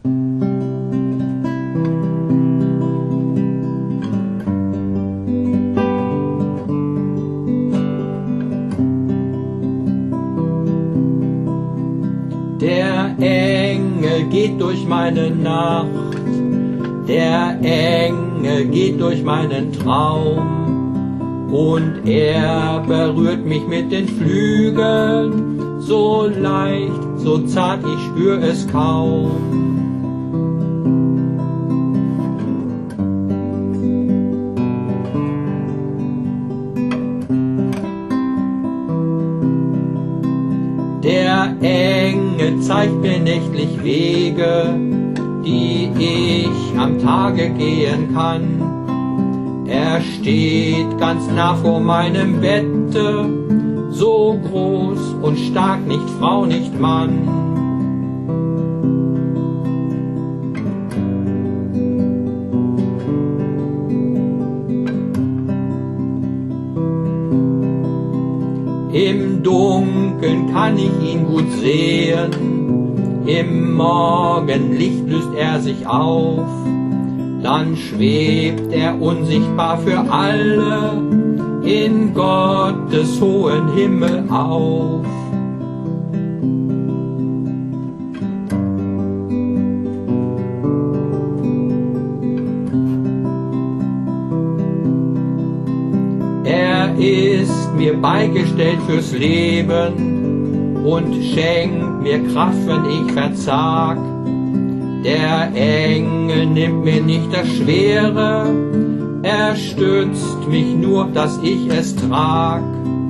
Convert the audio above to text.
Der Engel geht durch meine Nacht, der Engel geht durch meinen Traum und er berührt mich mit den Flügeln, so leicht, so zart, ich spür es kaum. Der Engel zeigt mir nächtlich Wege, die ich am Tage gehen kann. Er steht ganz nah vor meinem Bette, so groß und stark, nicht Frau, nicht Mann. Im Dunkeln kann ich ihn gut sehen, im Morgenlicht löst er sich auf, dann schwebt er unsichtbar für alle in Gottes hohen Himmel auf. Er ist mir beigestellt fürs Leben und schenkt mir Kraft, wenn ich verzag. Der Engel nimmt mir nicht das Schwere, er stützt mich nur, dass ich es trag.